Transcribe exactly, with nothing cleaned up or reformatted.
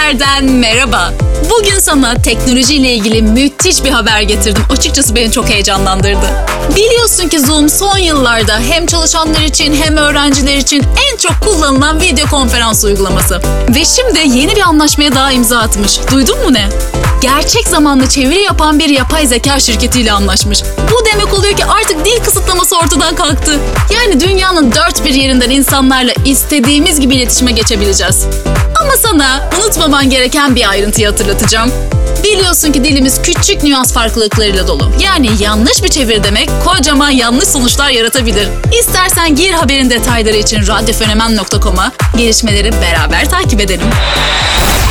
Haber'den merhaba. Bugün sana teknolojiyle ilgili müthiş bir haber getirdim. Açıkçası beni çok heyecanlandırdı. Biliyorsun ki Zoom son yıllarda hem çalışanlar için hem öğrenciler için en çok kullanılan video konferans uygulaması. Ve şimdi yeni bir anlaşmaya daha imza atmış. Duydun mu ne? Gerçek zamanlı çeviri yapan bir yapay zeka şirketiyle anlaşmış. Bu demek oluyor ki artık dil kısıtlaması ortadan kalktı. Yani dünyanın dört bir yerinden insanlarla istediğimiz gibi iletişime geçebileceğiz. Ama sana unutmaman gereken bir ayrıntıyı hatırlatacağım. Biliyorsun ki dilimiz küçük nüans farklılıklarıyla dolu. Yani yanlış bir çeviri demek kocaman yanlış sonuçlar yaratabilir. İstersen gir haberin detayları için radyofenomen nokta com'a, gelişmeleri beraber takip edelim.